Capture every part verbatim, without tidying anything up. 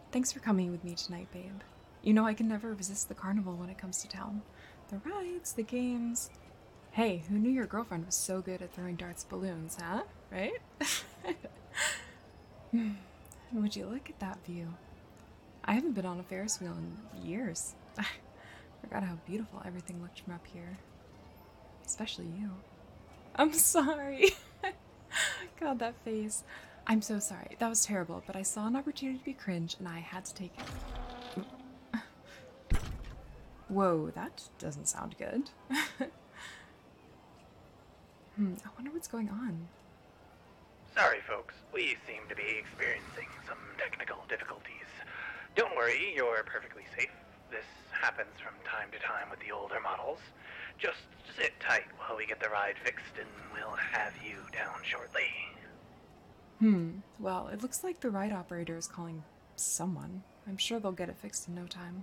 Thanks for coming with me tonight, babe. You know I can never resist the carnival when it comes to town. The rides, the games. Hey, who knew your girlfriend was so good at throwing darts at balloons, huh? Right? Would you look at that view? I haven't been on a Ferris wheel in years. I forgot how beautiful everything looked from up here. Especially you. I'm sorry. God, that face. I'm so sorry. That was terrible, but I saw an opportunity to be cringe and I had to take it. Whoa, that doesn't sound good. hmm, I wonder what's going on. Sorry, folks. We seem to be experiencing some technical difficulties. Don't worry, you're perfectly safe. This happens from time to time with the older models. Just sit tight while we get the ride fixed and we'll have you down shortly. Hmm, well, it looks like the ride operator is calling someone. I'm sure they'll get it fixed in no time.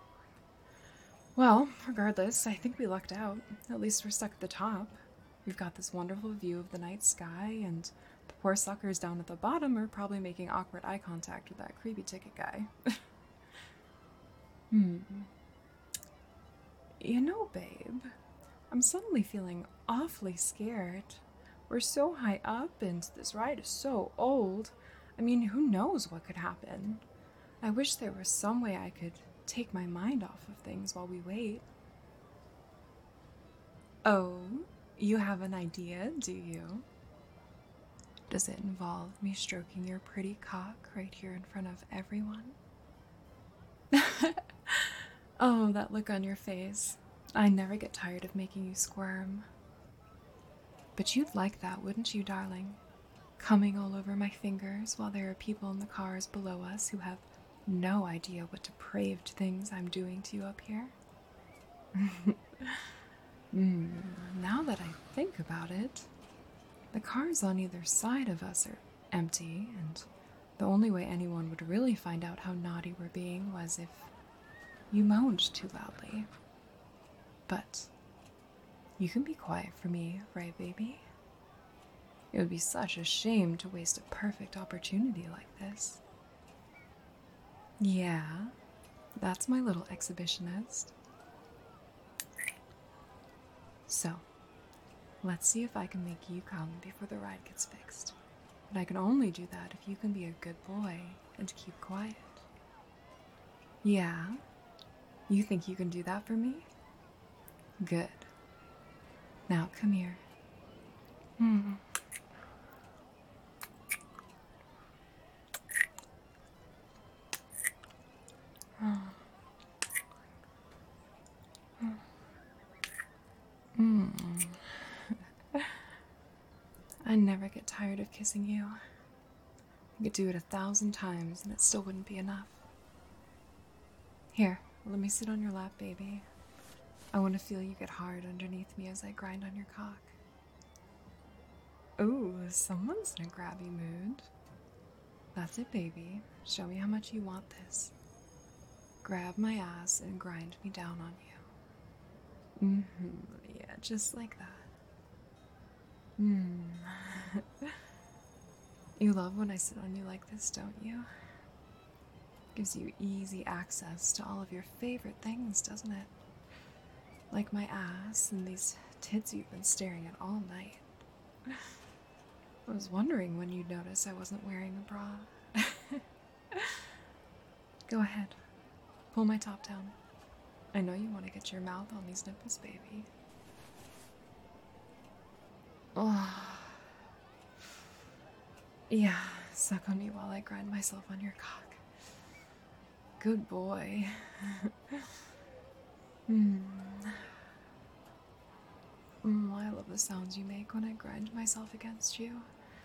Well, regardless, I think we lucked out. At least we're stuck at the top. We've got this wonderful view of the night sky, and the poor suckers down at the bottom are probably making awkward eye contact with that creepy ticket guy. hmm. You know, babe, I'm suddenly feeling awfully scared. We're so high up, and this ride is so old. I mean, who knows what could happen? I wish there was some way I could take my mind off of things while we wait. Oh, you have an idea, do you? Does it involve me stroking your pretty cock right here in front of everyone? Oh, that look on your face. I never get tired of making you squirm. But you'd like that, wouldn't you, darling? Coming all over my fingers while there are people in the cars below us who have no idea what depraved things I'm doing to you up here. mm, now that I think about it, the cars on either side of us are empty, and the only way anyone would really find out how naughty we're being was if you moaned too loudly. But you can be quiet for me, right, baby? It would be such a shame to waste a perfect opportunity like this. Yeah, that's my little exhibitionist. So, let's see if I can make you come before the ride gets fixed. But I can only do that if you can be a good boy and keep quiet. Yeah? You think you can do that for me? Good. Now come here. Hmm. Mm. I never get tired of kissing you. I could do it a thousand times and it still wouldn't be enough. Here, let me sit on your lap, baby. I want to feel you get hard underneath me as I grind on your cock. Ooh, someone's in a grabby mood. That's it, baby. Show me how much you want this. Grab my ass and grind me down on you. Mm-hmm. Yeah, just like that. Hmm. You love when I sit on you like this, don't you? Gives you easy access to all of your favorite things, doesn't it? Like my ass and these tits you've been staring at all night. I was wondering when you'd notice I wasn't wearing a bra. Go ahead. Pull my top down. I know you want to get your mouth on these nipples, baby. Oh. Yeah, suck on me while I grind myself on your cock. Good boy. mm. Mm, I love the sounds you make when I grind myself against you.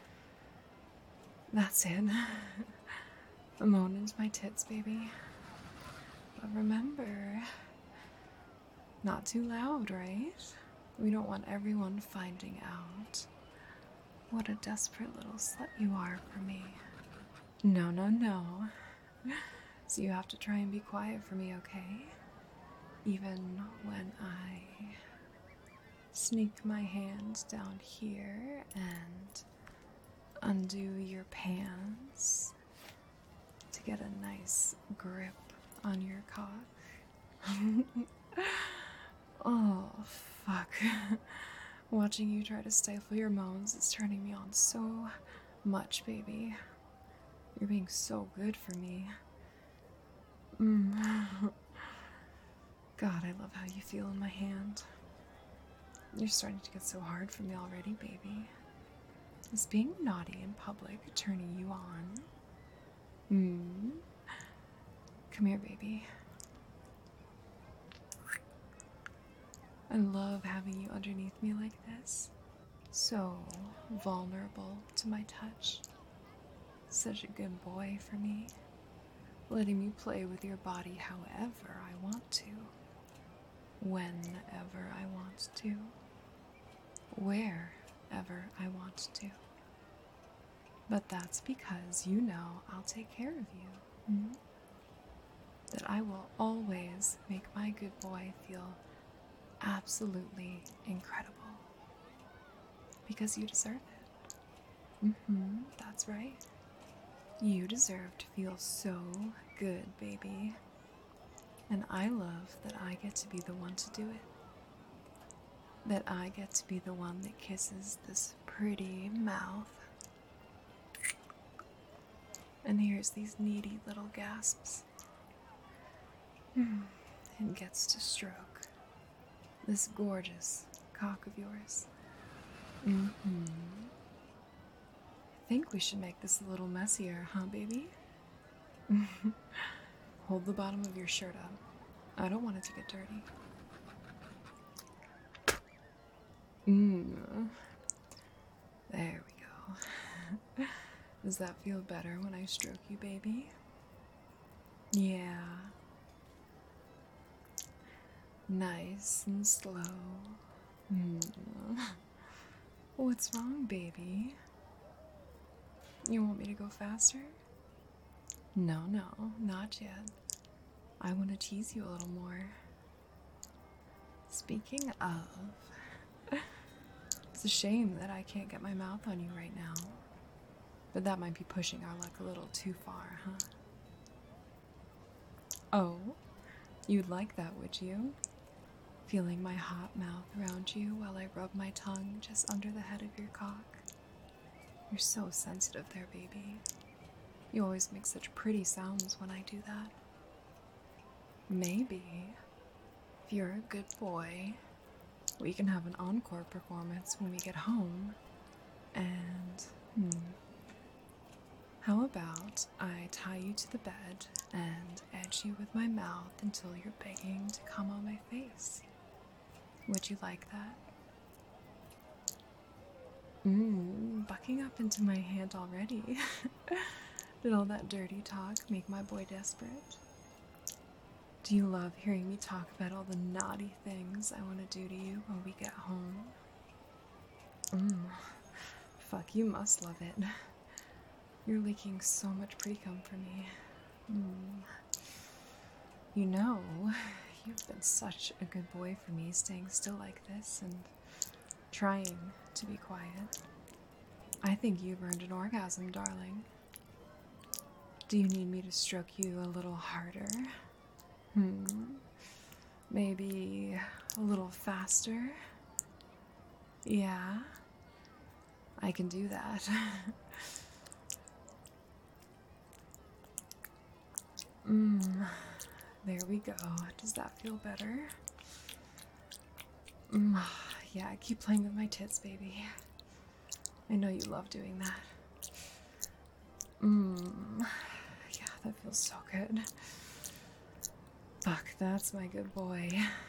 That's it. Moan into my tits, baby. But remember, not too loud, right? We don't want everyone finding out what a desperate little slut you are for me. No, no, no. So you have to try and be quiet for me, okay? Even when I sneak my hand down here and undo your pants to get a nice grip on your cock. Oh, fuck. Watching you try to stifle your moans is turning me on so much, baby. You're being so good for me. Mm. God, I love how you feel in my hand. You're starting to get so hard for me already, baby. Is being naughty in public turning you on? Hmm? Come here, baby. I love having you underneath me like this. So vulnerable to my touch. Such a good boy for me. Letting me play with your body however I want to. Whenever I want to. Wherever I want to. But that's because you know I'll take care of you. Hmm? That I will always make my good boy feel absolutely incredible. Because you deserve it. Mm-hmm, that's right. You deserve to feel so good, baby. And I love that I get to be the one to do it. That I get to be the one that kisses this pretty mouth. And hears these needy little gasps. And gets to stroke this gorgeous cock of yours. Mm-hmm. Think we should make this a little messier, huh, baby? Hold the bottom of your shirt up. I don't want it to get dirty. Mmm. There we go. Does that feel better when I stroke you, baby? Yeah. Nice and slow. Mm. What's wrong, baby? You want me to go faster? No, no, not yet. I want to tease you a little more. Speaking of, it's a shame that I can't get my mouth on you right now. But that might be pushing our luck a little too far, huh? Oh, you'd like that, would you? Feeling my hot mouth around you while I rub my tongue just under the head of your cock. You're so sensitive there, baby. You always make such pretty sounds when I do that. Maybe, if you're a good boy, we can have an encore performance when we get home. And, hmm, how about I tie you to the bed and edge you with my mouth until you're begging to come on my face? Would you like that? Mmm, bucking up into my hand already. Did all that dirty talk make my boy desperate? Do you love hearing me talk about all the naughty things I want to do to you when we get home? Mmm, fuck, you must love it. You're leaking so much pre-cum for me. Mmm. You know, you've been such a good boy for me, staying still like this and trying to be quiet. I think you've earned an orgasm, darling. Do you need me to stroke you a little harder? Hmm. Maybe a little faster? Yeah, I can do that. Mmm. There we go. Does that feel better? Mm, yeah, keep playing with my tits, baby. I know you love doing that. Mmm. Yeah, that feels so good. Fuck, that's my good boy.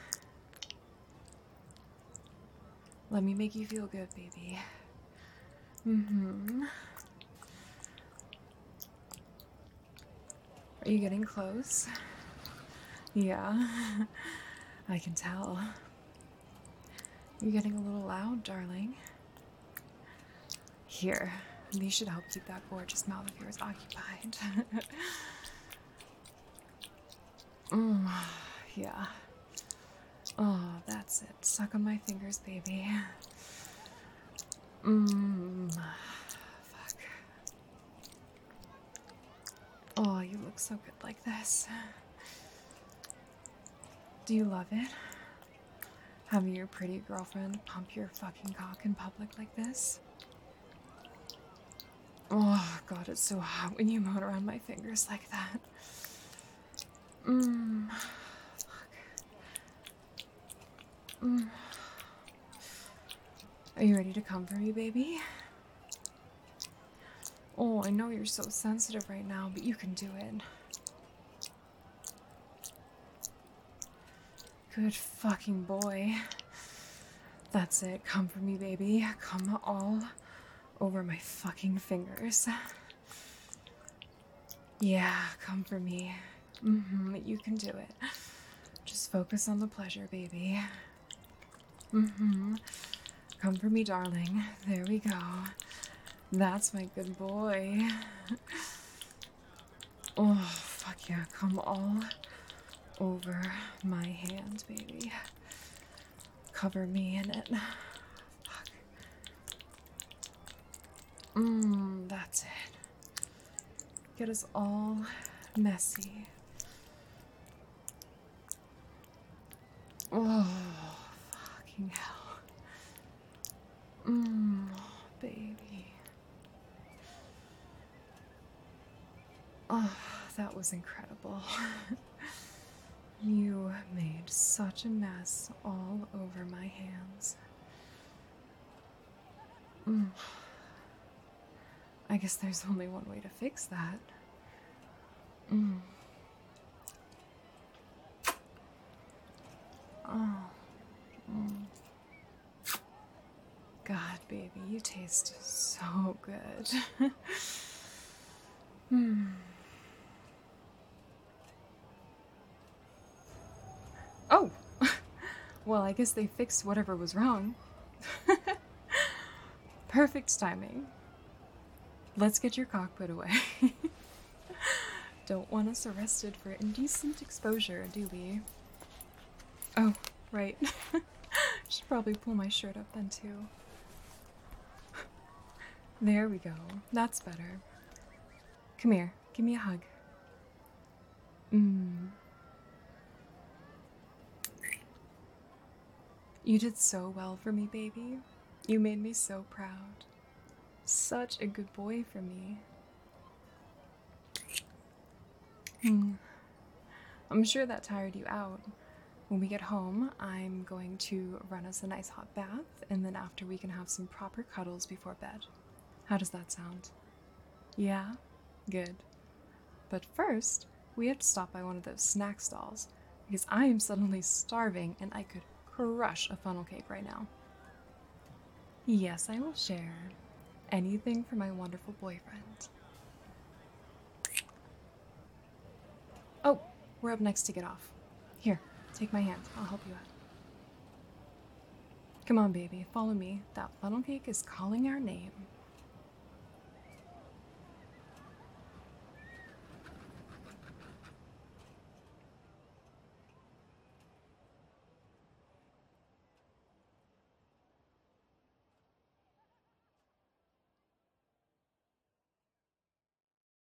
Let me make you feel good, baby. Mm-hmm. Are you getting close? Yeah, I can tell. You're getting a little loud, darling. Here, these should help keep that gorgeous mouth of yours occupied. mm, yeah. Oh, that's it. Suck on my fingers, baby. Mmm. Fuck. Oh, you look look so good like this. Do you love it? Having your pretty girlfriend pump your fucking cock in public like this? Oh god, it's so hot when you moan around my fingers like that. Mmm. Fuck. Mmm. Are you ready to come for me, baby? Oh, I know you're so sensitive right now, but you can do it. Good fucking boy. That's it. Come for me, baby. Come all over my fucking fingers. Yeah, come for me. Mm-hmm, you can do it. Just focus on the pleasure, baby. Mm-hmm. Come for me, darling. There we go. That's my good boy. Oh, fuck yeah. Come all over my hand, baby. Cover me in it. Fuck. Mmm, that's it. Get us all messy. Oh, fucking hell. Mmm, baby. Oh, that was incredible. You made such a mess all over my hands. Mm. I guess there's only one way to fix that. Mm. Oh. Mm. God, baby, you taste so good. Hmm. Oh! Well, I guess they fixed whatever was wrong. Perfect timing. Let's get your cock put away. Don't want us arrested for indecent exposure, do we? Oh, right. Should probably pull my shirt up then, too. There we go. That's better. Come here. Give me a hug. Mmm. You did so well for me, baby. You made me so proud. Such a good boy for me. Hmm. I'm sure that tired you out. When we get home, I'm going to run us a nice hot bath, and then after we can have some proper cuddles before bed. How does that sound? Yeah? Good. But first, we have to stop by one of those snack stalls, because I am suddenly starving and I could crush a funnel cake right now. Yes, I will share. Anything for my wonderful boyfriend. Oh, we're up next to get off. Here, take my hand. I'll help you out. Come on, baby. Follow me. That funnel cake is calling our name.